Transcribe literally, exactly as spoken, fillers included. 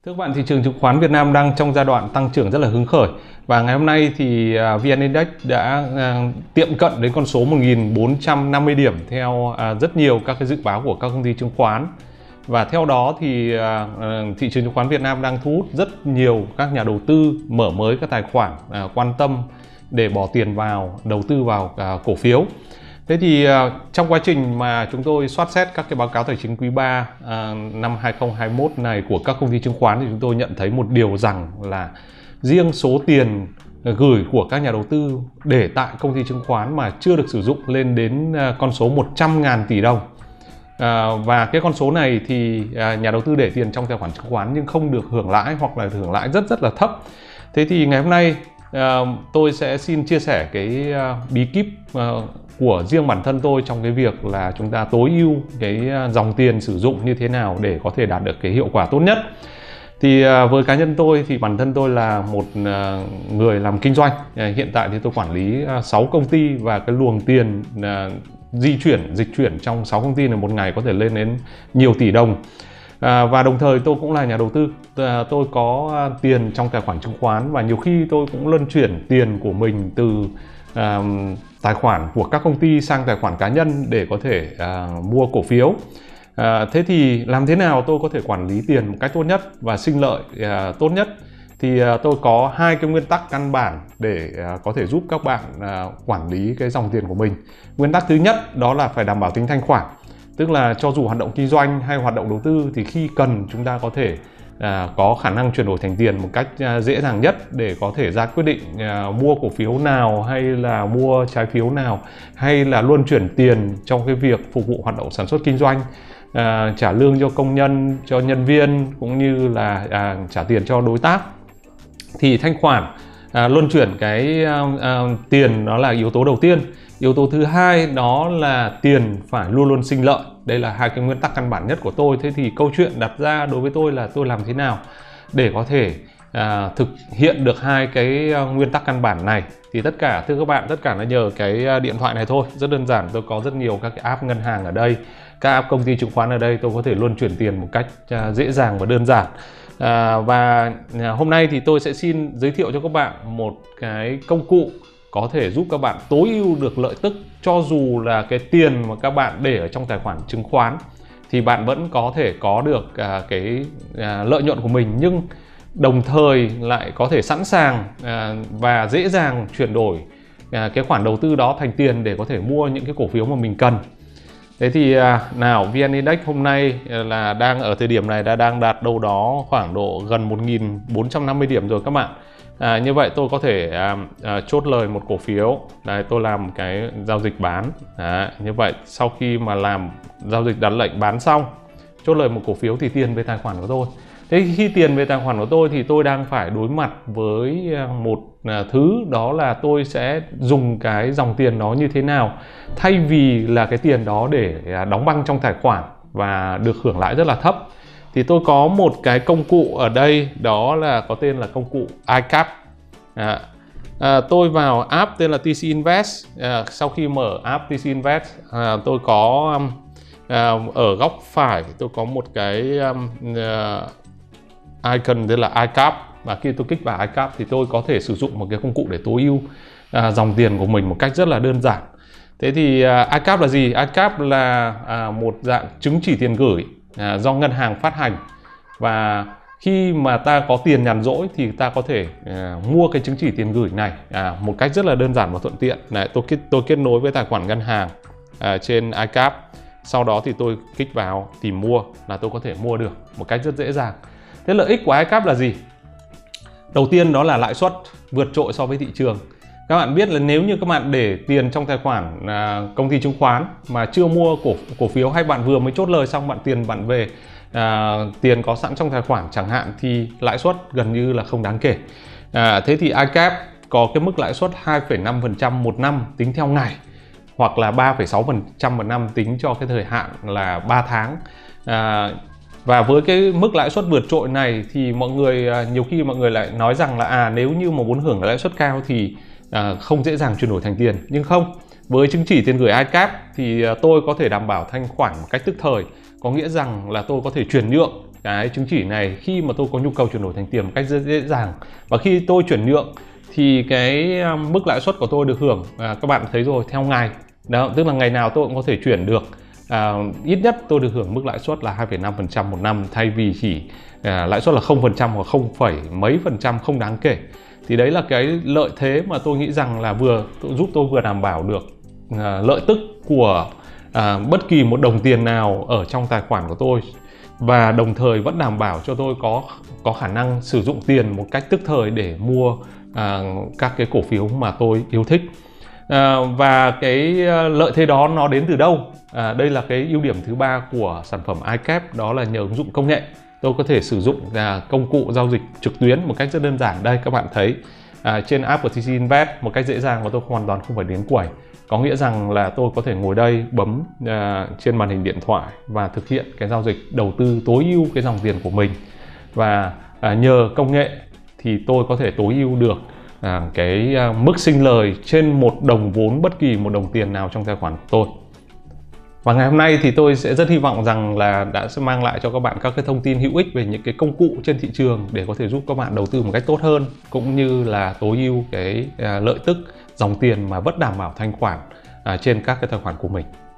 Thưa các bạn, thị trường chứng khoán Việt Nam đang trong giai đoạn tăng trưởng rất là hứng khởi và ngày hôm nay thì vê en Index đã tiệm cận đến con số một nghìn bốn trăm năm mươi điểm theo rất nhiều các cái dự báo của các công ty chứng khoán. Và theo đó thì thị trường chứng khoán Việt Nam đang thu hút rất nhiều các nhà đầu tư mở mới các tài khoản quan tâm để bỏ tiền vào đầu tư vào cổ phiếu. Thế thì trong quá trình mà chúng tôi soát xét các cái báo cáo tài chính quý ba năm hai nghìn không trăm hai mươi mốt này của các công ty chứng khoán thì chúng tôi nhận thấy một điều rằng là riêng số tiền gửi của các nhà đầu tư để tại công ty chứng khoán mà chưa được sử dụng lên đến con số một trăm nghìn tỷ đồng. Và cái con số này thì nhà đầu tư để tiền trong tài khoản chứng khoán nhưng không được hưởng lãi hoặc là hưởng lãi rất rất là thấp. Thế thì ngày hôm nay tôi sẽ xin chia sẻ cái bí kíp của riêng bản thân tôi trong cái việc là chúng ta tối ưu cái dòng tiền sử dụng như thế nào để có thể đạt được cái hiệu quả tốt nhất. Thì với cá nhân tôi thì bản thân tôi là một người làm kinh doanh. Hiện tại thì tôi quản lý sáu công ty và cái luồng tiền di chuyển, dịch chuyển trong sáu công ty này một ngày có thể lên đến nhiều tỷ đồng. À, và đồng thời tôi cũng là nhà đầu tư, à, tôi có tiền trong tài khoản chứng khoán và nhiều khi tôi cũng luân chuyển tiền của mình từ à, tài khoản của các công ty sang tài khoản cá nhân để có thể à, mua cổ phiếu. À, thế thì làm thế nào tôi có thể quản lý tiền một cách tốt nhất và sinh lợi à, tốt nhất? Thì à, tôi có hai cái nguyên tắc căn bản để à, có thể giúp các bạn à, quản lý cái dòng tiền của mình. Nguyên tắc thứ nhất đó là phải đảm bảo tính thanh khoản. Tức là cho dù hoạt động kinh doanh hay hoạt động đầu tư thì khi cần chúng ta có thể à, có khả năng chuyển đổi thành tiền một cách à, dễ dàng nhất để có thể ra quyết định à, mua cổ phiếu nào hay là mua trái phiếu nào hay là luân chuyển tiền trong cái việc phục vụ hoạt động sản xuất kinh doanh, à, trả lương cho công nhân, cho nhân viên cũng như là à, trả tiền cho đối tác. Thì thanh khoản, à, luân chuyển cái à, à, tiền đó là yếu tố đầu tiên. Yếu tố thứ hai đó là tiền phải luôn luôn sinh lợi. Đây là hai cái nguyên tắc căn bản nhất của tôi. Thế thì câu chuyện đặt ra đối với tôi là tôi làm thế nào để có thể à, thực hiện được hai cái nguyên tắc căn bản này. Thì tất cả, thưa các bạn, tất cả là nhờ cái điện thoại này thôi. Rất đơn giản, tôi có rất nhiều các cái app ngân hàng ở đây, các app công ty chứng khoán ở đây, tôi có thể luân chuyển tiền một cách à, dễ dàng và đơn giản. À, và hôm nay thì tôi sẽ xin giới thiệu cho các bạn một cái công cụ có thể giúp các bạn tối ưu được lợi tức. Cho dù là cái tiền mà các bạn để ở trong tài khoản chứng khoán thì bạn vẫn có thể có được à, cái à, lợi nhuận của mình, nhưng đồng thời lại có thể sẵn sàng à, và dễ dàng chuyển đổi à, cái khoản đầu tư đó thành tiền để có thể mua những cái cổ phiếu mà mình cần. Thế thì à, nào, vê en Index hôm nay là đang ở thời điểm này đã đang đạt đâu đó khoảng độ gần một nghìn bốn trăm năm mươi điểm rồi các bạn. À, như vậy tôi có thể à, à, chốt lời một cổ phiếu. Đấy, tôi làm cái giao dịch bán. Đấy, như vậy sau khi mà làm giao dịch đặt lệnh bán xong, chốt lời một cổ phiếu thì tiền về tài khoản của tôi. Thế khi tiền về tài khoản của tôi thì tôi đang phải đối mặt với một à, thứ đó là tôi sẽ dùng cái dòng tiền đó như thế nào, thay vì là cái tiền đó để à, đóng băng trong tài khoản và được hưởng lãi rất là thấp. Thì tôi có một cái công cụ ở đây, đó là có tên là công cụ i cap. À, à, tôi vào app tên là tê xê Invest. À, sau khi mở app tê xê Invest, à, tôi có um, à, ở góc phải tôi có một cái um, uh, icon tên là i cap. Và khi tôi kích vào i cap thì tôi có thể sử dụng một cái công cụ để tối ưu à, dòng tiền của mình một cách rất là đơn giản. Thế thì uh, i cap là gì? i cap là à, một dạng chứng chỉ tiền gửi À, do ngân hàng phát hành, và khi mà ta có tiền nhàn rỗi thì ta có thể à, mua cái chứng chỉ tiền gửi này à, một cách rất là đơn giản và thuận tiện. Này, tôi kết tôi kết nối với tài khoản ngân hàng à, trên i cap, sau đó thì tôi kích vào tìm mua là tôi có thể mua được một cách rất dễ dàng. Thế lợi ích của i cap là gì? Đầu tiên đó là lãi suất vượt trội so với thị trường. Các bạn biết là nếu như các bạn để tiền trong tài khoản à, công ty chứng khoán mà chưa mua cổ cổ phiếu, hay bạn vừa mới chốt lời xong bạn tiền bạn về à, tiền có sẵn trong tài khoản chẳng hạn, thì lãi suất gần như là không đáng kể. À, thế thì i cap có cái mức lãi suất hai phẩy năm phần trăm một năm tính theo ngày, hoặc là ba phẩy sáu phần trăm một năm tính cho cái thời hạn là ba tháng. À, Và với cái mức lãi suất vượt trội này thì mọi người nhiều khi mọi người lại nói rằng là à nếu như mà muốn hưởng lãi suất cao thì à, không dễ dàng chuyển đổi thành tiền. Nhưng không, với chứng chỉ tiền gửi i cap thì tôi có thể đảm bảo thanh khoản một cách tức thời. Có nghĩa rằng là tôi có thể chuyển nhượng cái chứng chỉ này khi mà tôi có nhu cầu chuyển đổi thành tiền một cách rất dễ dàng. Và khi tôi chuyển nhượng thì cái mức lãi suất của tôi được hưởng à, các bạn thấy rồi, theo ngày đó, tức là ngày nào tôi cũng có thể chuyển được. À, ít nhất tôi được hưởng mức lãi suất là hai phẩy năm phần trăm một năm thay vì chỉ à, lãi suất là không phần trăm hoặc không phẩy mấy phần trăm, không đáng kể. Thì đấy là cái lợi thế mà tôi nghĩ rằng là vừa giúp tôi vừa đảm bảo được à, lợi tức của à, bất kỳ một đồng tiền nào ở trong tài khoản của tôi, và đồng thời vẫn đảm bảo cho tôi có có khả năng sử dụng tiền một cách tức thời để mua à, các cái cổ phiếu mà tôi yêu thích. À, và cái lợi thế đó nó đến từ đâu? À, đây là cái ưu điểm thứ ba của sản phẩm i cap, đó là nhờ ứng dụng công nghệ. Tôi có thể sử dụng à, công cụ giao dịch trực tuyến một cách rất đơn giản. Đây các bạn thấy à, trên app của tê xê Invest một cách dễ dàng, và tôi hoàn toàn không phải đến quầy. Có nghĩa rằng là tôi có thể ngồi đây bấm à, trên màn hình điện thoại và thực hiện cái giao dịch đầu tư tối ưu cái dòng tiền của mình. Và à, nhờ công nghệ thì tôi có thể tối ưu được à, cái à, mức sinh lời trên một đồng vốn, bất kỳ một đồng tiền nào trong tài khoản của tôi. Và ngày hôm nay thì tôi sẽ rất hy vọng rằng là đã sẽ mang lại cho các bạn các cái thông tin hữu ích về những cái công cụ trên thị trường để có thể giúp các bạn đầu tư một cách tốt hơn, cũng như là tối ưu cái à, lợi tức dòng tiền mà vẫn đảm bảo thanh khoản à, trên các cái tài khoản của mình.